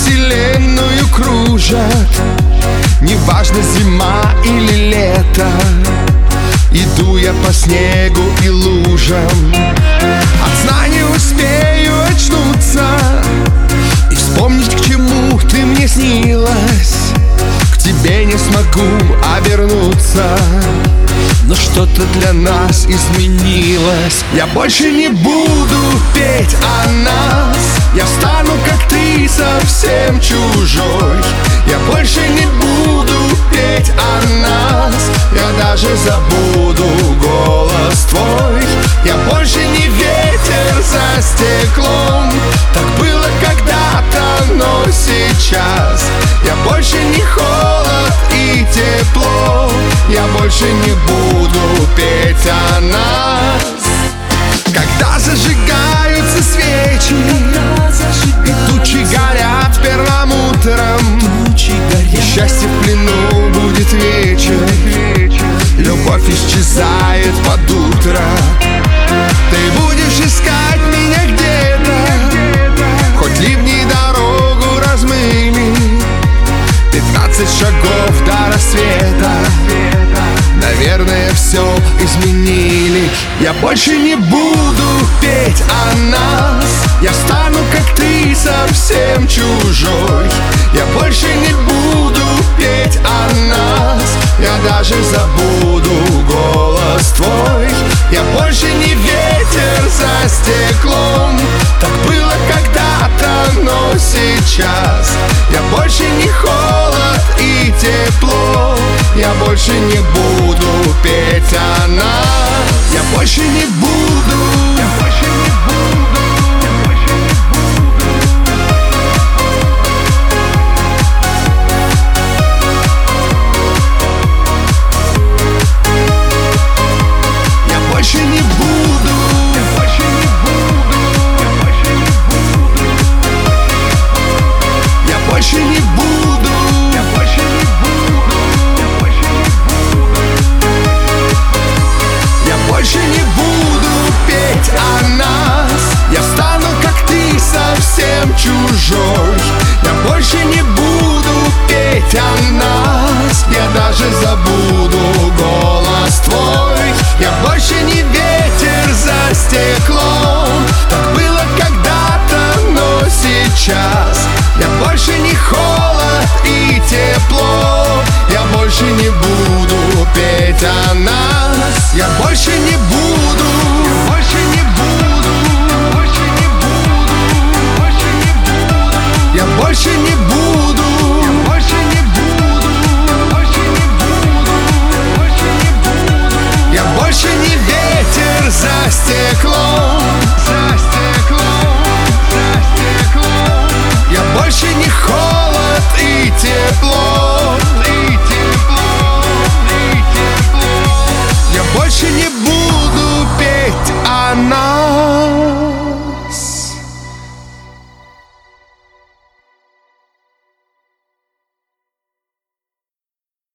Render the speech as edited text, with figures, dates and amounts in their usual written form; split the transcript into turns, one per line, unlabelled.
вселенную кружат. Неважно, зима или лето, иду я по снегу и лужам. От сна не успею очнуться и вспомнить, к чему ты мне снилась. К тебе не смогу обернуться, но что-то для нас изменилось. Я больше не буду петь о нас, я стану, как ты, совсем чужой. Я больше не буду петь о нас, я даже забуду голос твой. Я больше не ветер за стеклом, так было когда-то, но сейчас я больше не холод и тепло. Я больше не буду петь о нас. Когда зажигаются свечи и тучи горят перламутром, счастье в плену будет вечер, любовь исчезает под утро. Ты будешь искать меня где-то, хоть ливни дорогу размыли. 15 шагов до рассвета, наверное, все изменили. Я больше не буду петь о нас, я стану, как ты, совсем чужой. Я больше не буду петь о нас, я даже забуду голос твой. Я больше не ветер за стеклом, так было когда-то, но сейчас я больше не холод и тепло. Я больше не буду петь о нас. Я больше не буду, я больше не буду, я больше не буду. Я больше не буду, я больше не буду, я больше не буду, я больше не буду, я больше не буду, я больше не буду. Я больше не буду петь о нас, я стану, как ты, совсем чужой. Я больше не буду петь о нас, я даже забуду голос твой. Я больше не ветер за стеклом, так было когда-то, но сейчас я больше не холод и тепло. Я больше не буду петь о нас. Я больше не буду, я больше не буду, больше не буду, больше не буду. Я больше не буду, я больше не буду, больше не буду, больше не буду. Я больше не ветер за стеклом, за стеклом, за стеклом. Я больше не холод и тепло, и тепло, и тепло. Я больше не буду петь о нас.